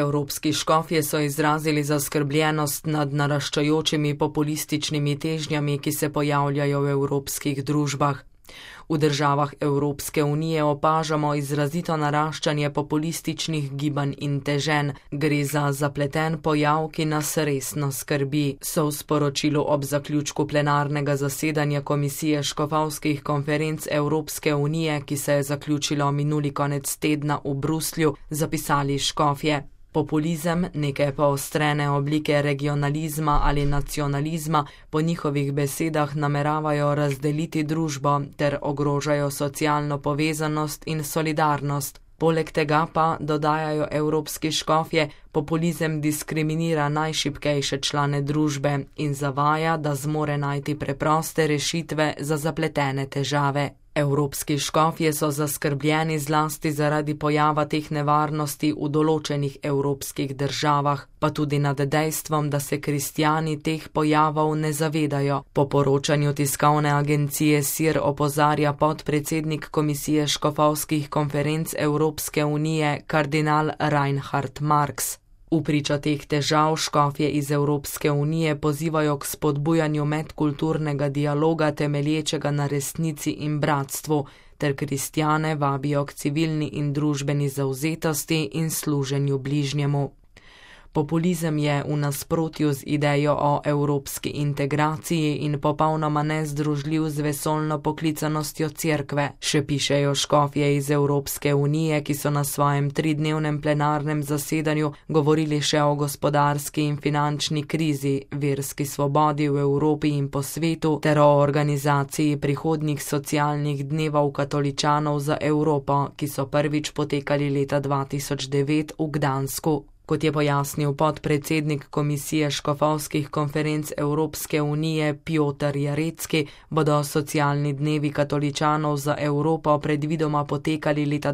Evropski škofje so izrazili zaskrbljenost nad naraščajočimi populističnimi težnjami, ki se pojavljajo v evropskih družbah. V državah Evropske unije opažamo izrazito naraščanje populističnih gibanj in teženj. Gre za zapleten pojav, ki nas resno skrbi, so v sporočilu ob zaključku plenarnega zasedanja Komisije škofovskih konferenc Evropske unije, ki se je zaključilo minuli konec tedna v Bruslju, zapisali škofje. Populizem, neke poostrene oblike regionalizma ali nacionalizma, po njihovih besedah nameravajo razdeliti družbo ter ogrožajo socialno povezanost in solidarnost. Poleg tega pa, dodajajo evropski škofje, populizem diskriminira najšibkejše člane družbe in zavaja, da zmore najti preproste rešitve za zapletene težave. Evropski škofje so zaskrbljeni zlasti zaradi pojava teh nevarnosti v določenih evropskih državah, pa tudi nad dejstvom, da se kristjani teh pojavov ne zavedajo. Po poročanju tiskovne agencije SIR opozarja podpredsednik Komisije škofovskih konferenc Evropske unije, kardinal Reinhard Marx. V pričo teh težav škofje iz Evropske unije pozivajo k spodbujanju medkulturnega dialoga temelječega na resnici in bratstvu, ter kristjane vabijo k civilni in družbeni zavzetosti in služenju bližnjemu. Populizem je v nasprotju z idejo o evropski integraciji in popolnoma nezdružljiv z vesoljno poklicanostjo cerkve, še pišejo škofje iz Evropske unije, ki so na svojem 3-dnevnem plenarnem zasedanju govorili še o gospodarski in finančni krizi, verski svobodi v Evropi in po svetu ter o organizaciji prihodnjih socialnih dnevov katoličanov za Evropo, ki so prvič potekali leta 2009 v Gdansku. Kot je pojasnil podpredsednik Komisije škofovskih konferenc Evropske unije Piotr Jarecki, bodo socialni dnevi katoličanov za Evropo predvidoma potekali leta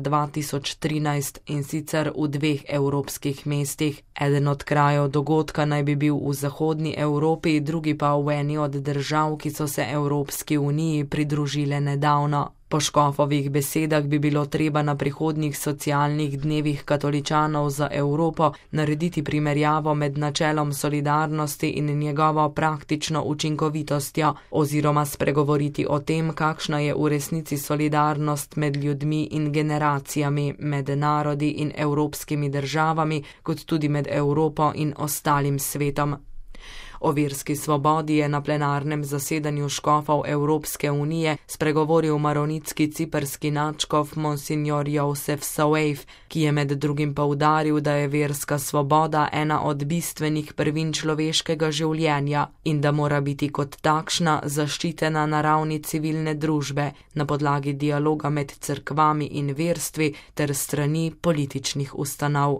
2013 in sicer v 2 evropskih mestih. Eden od krajev dogodka naj bi bil v zahodni Evropi, drugi pa v eni od držav, ki so se Evropski uniji pridružile nedavno. Po škofovih besedah bi bilo treba na prihodnjih socialnih dnevih katoličanov za Evropo narediti primerjavo med načelom solidarnosti in njegovo praktično učinkovitostjo oziroma spregovoriti o tem, kakšna je v resnici solidarnost med ljudmi in generacijami, med narodi in evropskimi državami, kot tudi med Evropo in ostalim svetom. O verski svobodi je na plenarnem zasedanju škofov Evropske unije spregovoril maronitski ciprski nadškof Monsignor Josef Saueif, ki je med drugim poudaril, da je verska svoboda ena od bistvenih prvin človeškega življenja in da mora biti kot takšna zaščitena na ravni civilne družbe na podlagi dialoga med cerkvami in verstvi ter strani političnih ustanov.